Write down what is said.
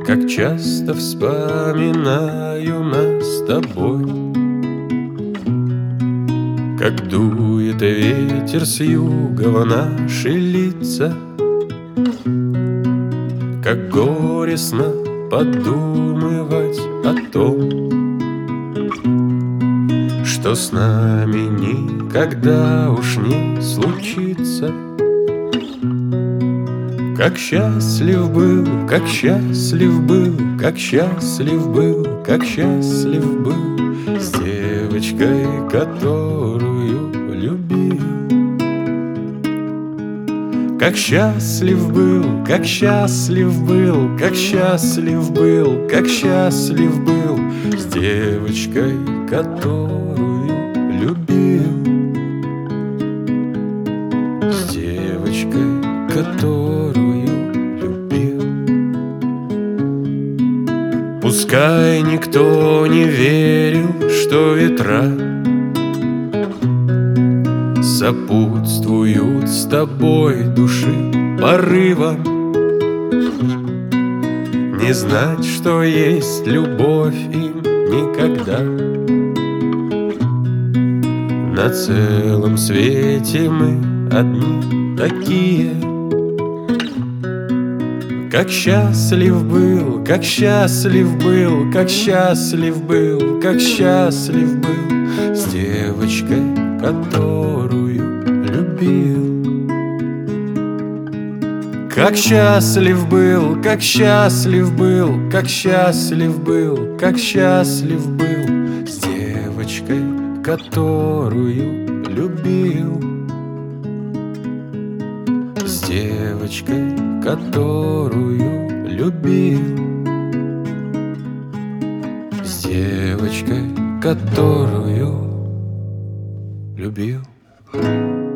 Как часто вспоминаю нас с тобой, как дует ветер с юга в наши лица, как горестно подумывать о том, что с нами никогда уж не случится. Как счастлив был, как счастлив был, как счастлив был, как счастлив был с девочкой, которую любил. Как счастлив был, как счастлив был, как счастлив был, как счастлив был с девочкой, которую любил. С девочкой, которую любил. Пускай никто не верил, что ветра сопутствуют с тобой души порывам. Не знать, что есть любовь, им никогда. На целом свете мы одни такие. Как счастлив был, как счастлив был, как счастлив был, как счастлив был с девочкой, которую любил. Как счастлив был, как счастлив был, как счастлив был, как счастлив был с девочкой, которую любил. С девочкой, которую любил. С девочкой, которую любил.